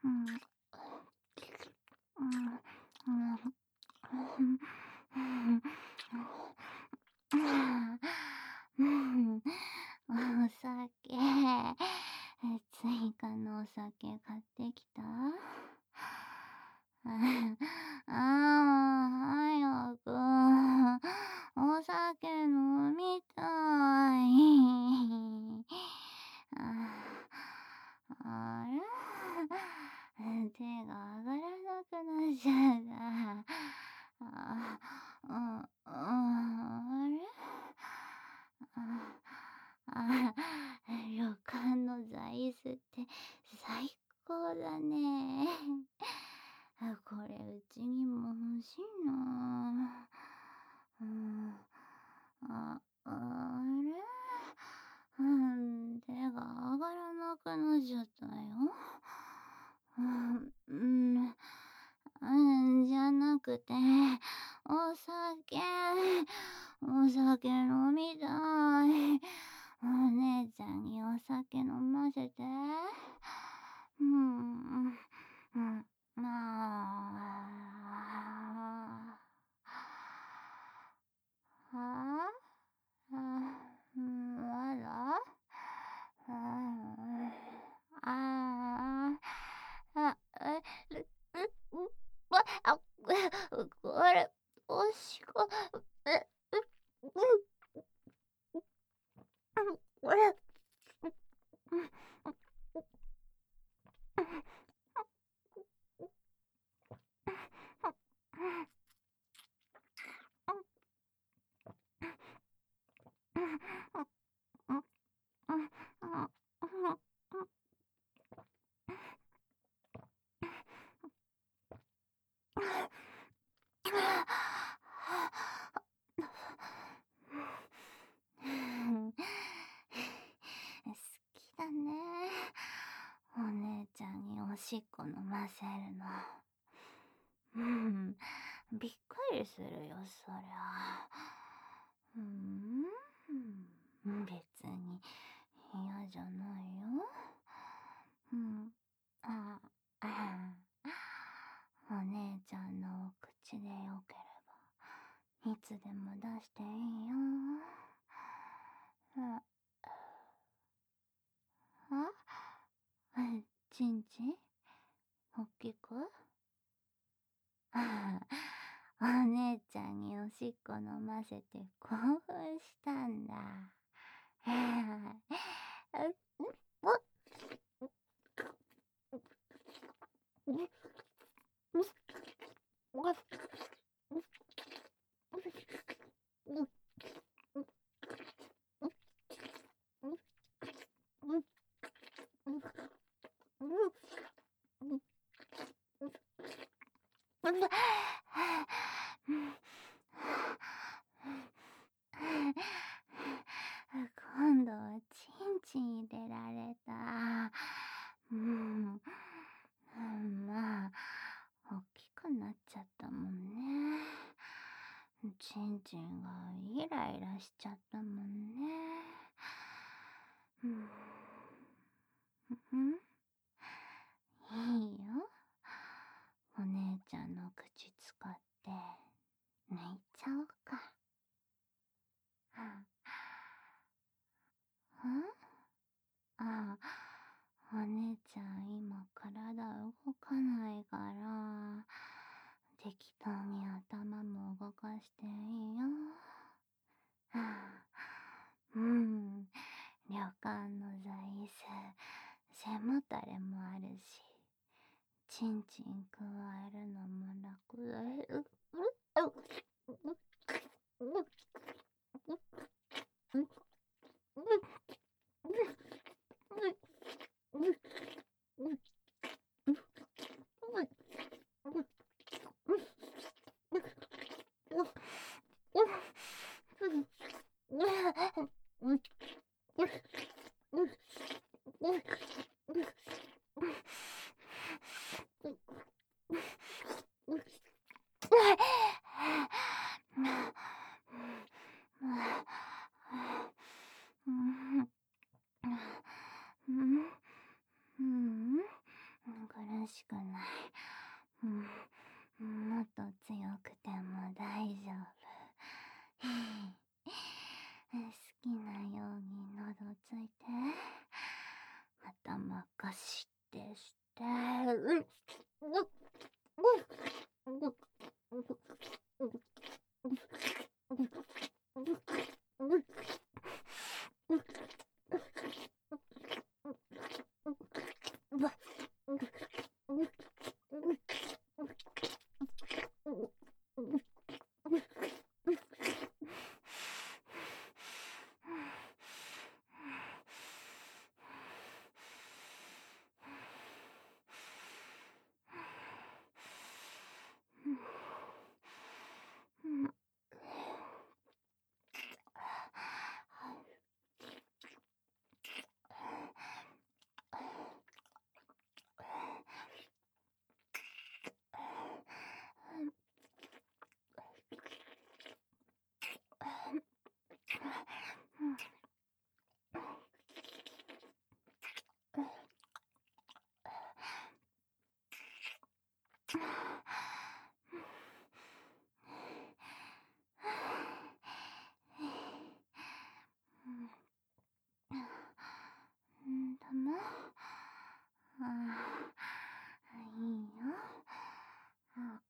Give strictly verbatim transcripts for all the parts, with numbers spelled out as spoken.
お酒、追加のお酒買ってきた？ああ、早く、お酒飲みたい。あれ、手が上がらなくなっちゃった。あ、うん、あれ、あ、旅館の座椅子って最高だね。これうちにも欲しいな。うん、あ、あれ、うん、手が上がらなくなっちゃったよ。うん、うん、うん、じゃなくて、お酒、お酒飲みたい。お姉ちゃんにお酒飲ませて。うん、うん、まあ。はあ、あ、うん、まだ、ああ、あ、え、え、え、う、わ、あ、これ、おしこ、え、え、うん、これ、好きだね。お姉ちゃんにおしっこ飲ませるの。うん、びっくりするよ、そりゃ。うん、別に嫌じゃないよ。うん、あ、あ、お姉ちゃんのお口でよければ、いつでも出していいよ。あ、あ、ちんちんおっきく、ああ、お姉ちゃんにおしっこ飲ませて興奮したんだ。今度はチンチン入れられた。うん、うん、まあ、大きくなっちゃったもんね。チンチンがイライラしちゃったもんね。うん、うん、いいよ。お姉ちゃんの口使って抜いちゃおうか。うん、あ、お姉ちゃん今体動かないから、適当に頭も動かしていいよ。うん、旅館の座椅子、背もたれもあるし、ちんちんくわえるのも楽だよ。うん、これ苦しくない。うん、もっと強くても大丈夫。好きなように喉ついて、頭ガシってして、うんとも、ああ、いいよ。あ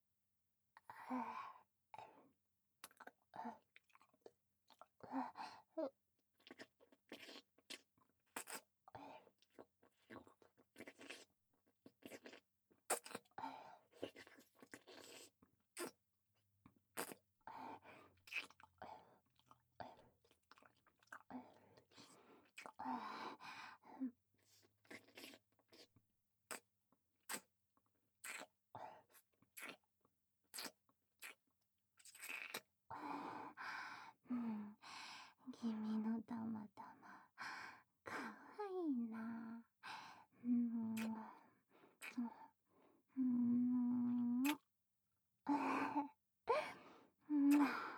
うん、君のたまたま、かわいいな。うん、うん、うん、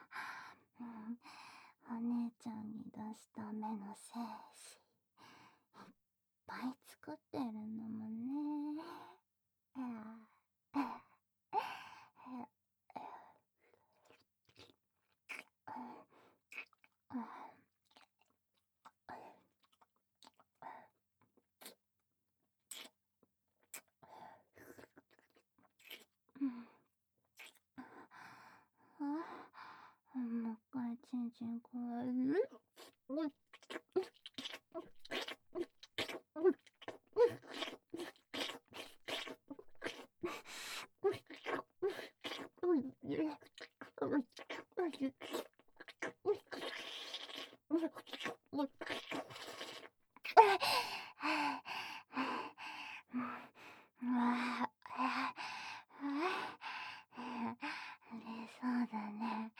お姉ちゃんに出すための精子、いっぱい作ってるのもね。あ、もう一回ちんちんこえる。そうだね。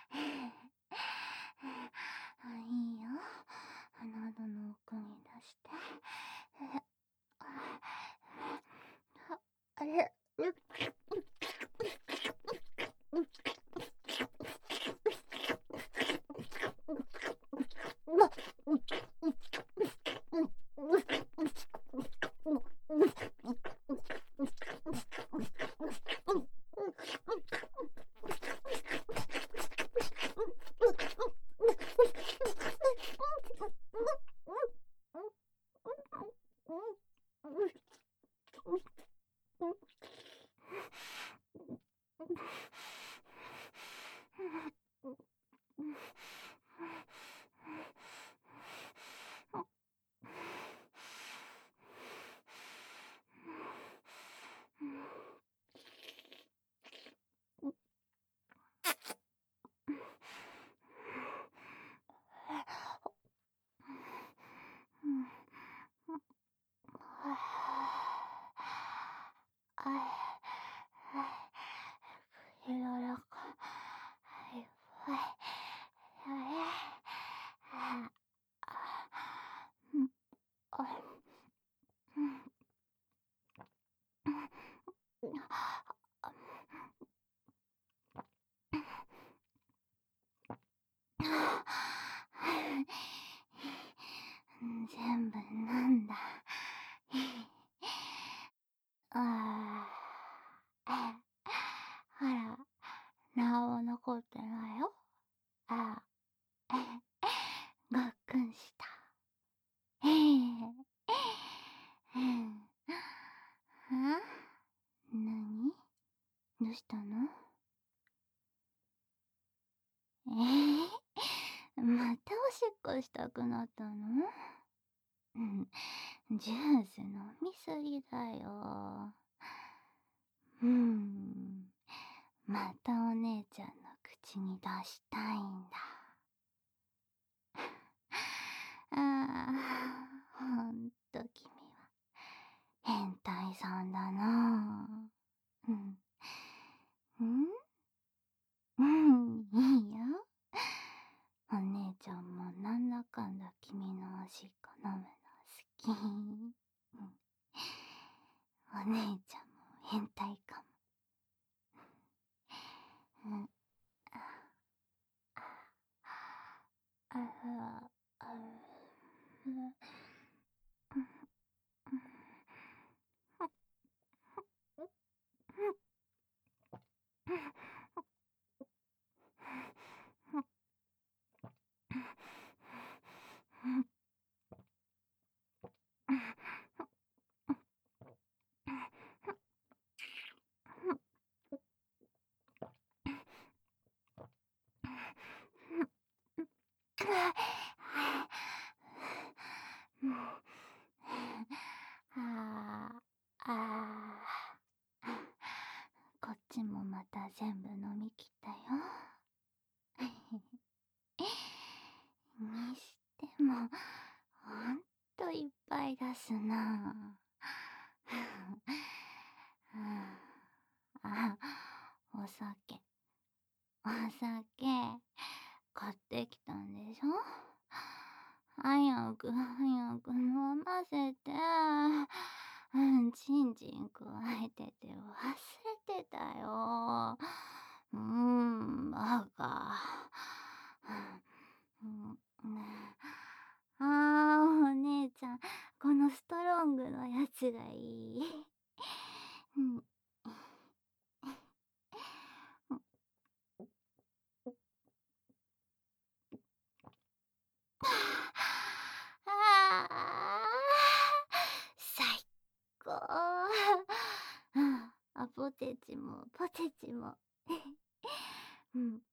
いいよ。喉の奥に出して。あれ、全部飲んだ。 ああ。ほら、なんも残ってないよ。ああ、ごっくんした。ええ。うん。あ？なに？どうしたの？ええ？またおしっこしたくなったの？うん、ジュース飲みすぎだよ。うーん、またお姉ちゃんの口に出したいんだ。ああ、ほんと君は変態さんだな。うん。ん？うん、いいよ。お姉ちゃんもなんだかんだ君のおしっこ飲むの好き。うん。お姉ちゃんも変態かも。うん。ああ、あ、うん。ああ、ああ。こっちもまた全部飲みきったよ。にしても、ほんといっぱい出すな。あ、お酒。お酒、買ってきたんでしょ？早く早く飲ませて。うん、ちんちんくわえてて忘れてたよ。うーん、バカ。うん、ねえ。ああ、お姉ちゃん、このストロングのやつがいい。うん。ああ、最高。うん、あ、ポテチもポテチも。うん。